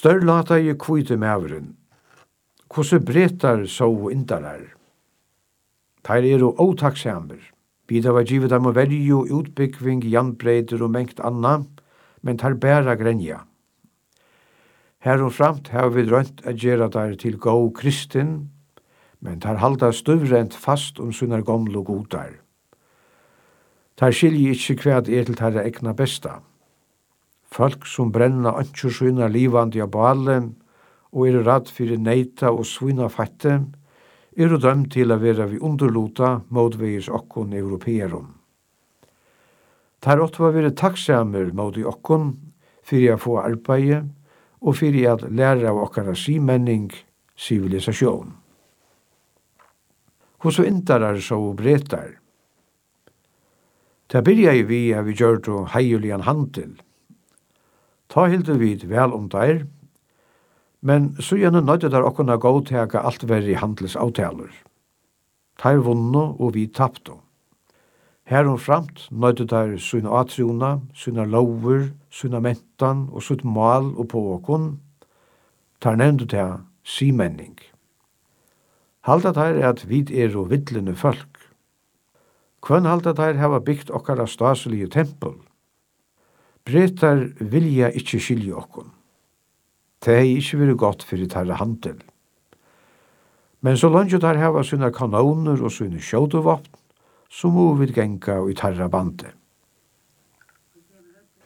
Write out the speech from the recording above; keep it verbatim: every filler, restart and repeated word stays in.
Størlata i kvite mævren. Hvordan bretar så indarar? Teir er jo åtakksamer. Bida var givet dem å velge utbyggving, jernbreider og mengt anna, men tar bæra grenja. Heromframt har vi drønt å gjøre der til gå kristin, men tar halda støvrent fast om sunnar gamle godar. Tar skilje ikkje kvæd er til tar egna besta. Folk som brenna ønskjur sunna livandi av bale, og er rad fyrir neita og svina fatte, er dømt til å være vi underlota modvegis okkon europeerum. Tar åtte var være takksamer mot i okkon fyrir å få arbeid og fyrir å lære av okkara simenning, sivilisasjon. Hos og indarar så bretar. Ta byrja i vi har vi gjørt og heiuligan handel. Ta hildu vid vel om der, men så gjerne nødde der okkona gåtega alt verre handelsavtaler. Tar vunno og vi tapto. Heromframt nødde der sunna atriona, sunna lover, sunna mentan og sutt mal og på okkon. Tar nevndu til simenning. Halda der er at vi er og vidlende folk. Kvønn halda der hava byggt okkara staselige tempel. Bretar vilja ikkje skilje okkon. Det er ikkje vært godt for tarra handel. Men så langt der hava sine kanoner og sine sjådevåpen, så må vi genga i tarra bandet.